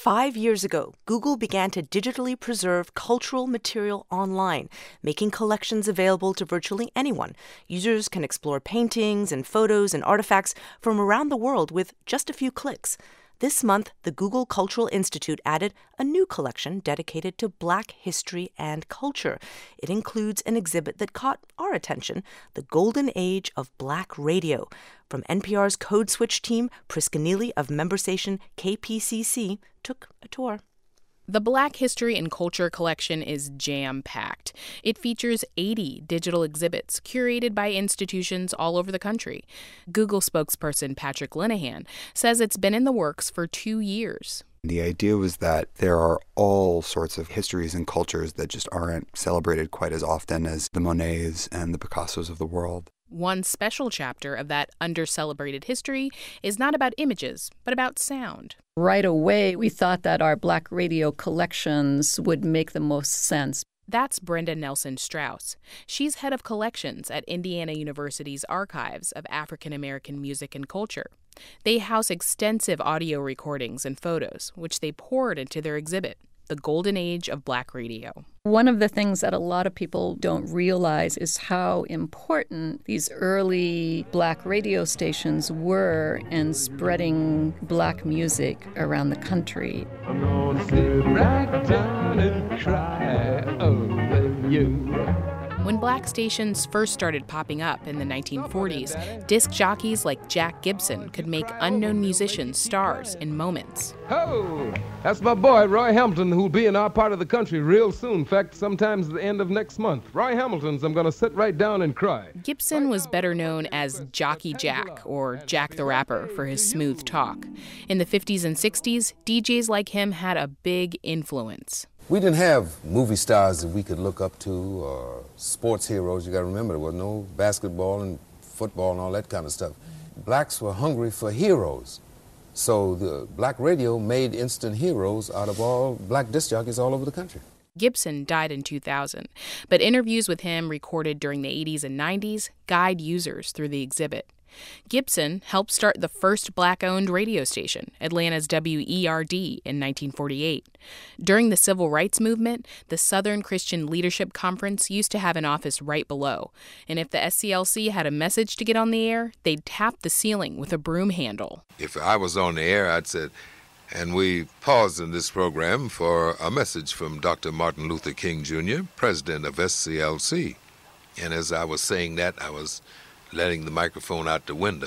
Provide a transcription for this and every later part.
5 years ago, Google began to digitally preserve cultural material online, making collections available to virtually anyone. Users can explore paintings and photos and artifacts from around the world with just a few clicks. This month, the Google Cultural Institute added a new collection dedicated to Black history and culture. It includes an exhibit that caught our attention, The Golden Age of Black Radio. From NPR's Code Switch team, Priska Neely of member station KPCC took a tour. The Black History and Culture collection is jam-packed. It features 80 digital exhibits curated by institutions all over the country. Google spokesperson Patrick Linehan says it's been in the works for 2 years. The idea was that there are all sorts of histories and cultures that just aren't celebrated quite as often as the Monets and the Picassos of the world. One special chapter of that under-celebrated history is not about images, but about sound. Right away, we thought that our Black radio collections would make the most sense. That's Brenda Nelson Strauss. She's head of collections at Indiana University's Archives of African American Music and Culture. They house extensive audio recordings and photos, which they poured into their exhibit, The Golden Age of Black Radio. One of the things that a lot of people don't realize is how important these early Black radio stations were in spreading Black music around the country. I'm gonna sit right down and cry over you. When Black stations first started popping up in the 1940s, disc jockeys like Jack Gibson could make unknown musicians stars in moments. Oh, that's my boy, Roy Hamilton, who'll be in our part of the country real soon. In fact, sometimes at the end of next month. Roy Hamilton's I'm gonna sit right down and cry. Gibson was better known as Jockey Jack, or Jack the Rapper, for his smooth talk. In the 50s and 60s, DJs like him had a big influence. We didn't have movie stars that we could look up to or sports heroes. You got to remember, there was no basketball and football and all that kind of stuff. Blacks were hungry for heroes. So the Black radio made instant heroes out of all Black disc jockeys all over the country. Gibson died in 2000, but interviews with him recorded during the 80s and 90s guide users through the exhibit. Gibson helped start the first Black-owned radio station, Atlanta's WERD, in 1948. During the Civil Rights Movement, the Southern Christian Leadership Conference used to have an office right below, and if the SCLC had a message to get on the air, they'd tap the ceiling with a broom handle. If I was on the air, I'd say, and we paused in this program for a message from Dr. Martin Luther King, Jr., president of SCLC. And as I was saying that, I was letting the microphone out the window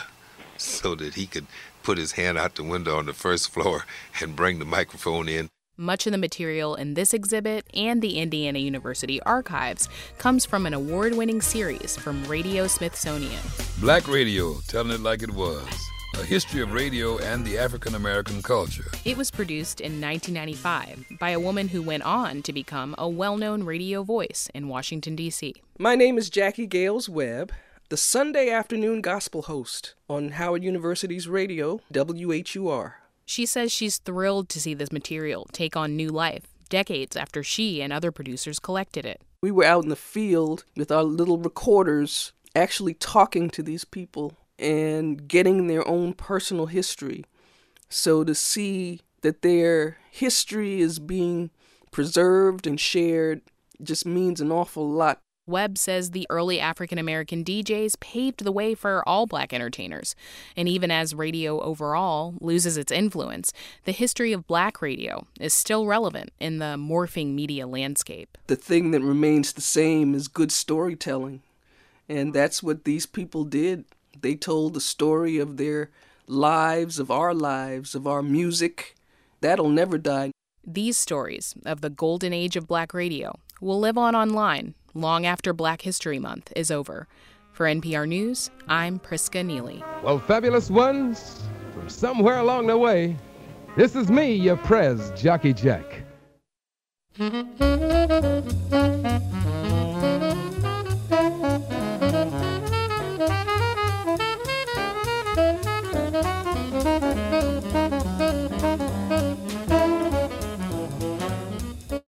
so that he could put his hand out the window on the first floor and bring the microphone in. Much of the material in this exhibit and the Indiana University archives comes from an award-winning series from Radio Smithsonian. Black Radio, telling it like it was. A history of radio and the African-American culture. It was produced in 1995 by a woman who went on to become a well-known radio voice in Washington, D.C. My name is Jackie Gales Webb, the Sunday afternoon gospel host on Howard University's radio, WHUR. She says she's thrilled to see this material take on new life, decades after she and other producers collected it. We were out in the field with our little recorders, actually talking to these people and getting their own personal history. So to see that their history is being preserved and shared just means an awful lot. Webb says the early African-American DJs paved the way for all Black entertainers. And even as radio overall loses its influence, the history of Black radio is still relevant in the morphing media landscape. The thing that remains the same is good storytelling. And that's what these people did. They told the story of their lives, of our music. That'll never die. These stories of the golden age of Black radio will live on online long after Black History Month is over. For NPR News, I'm Priska Neely. Well, fabulous ones, from somewhere along the way, this is me, your Prez, Jockey Jack.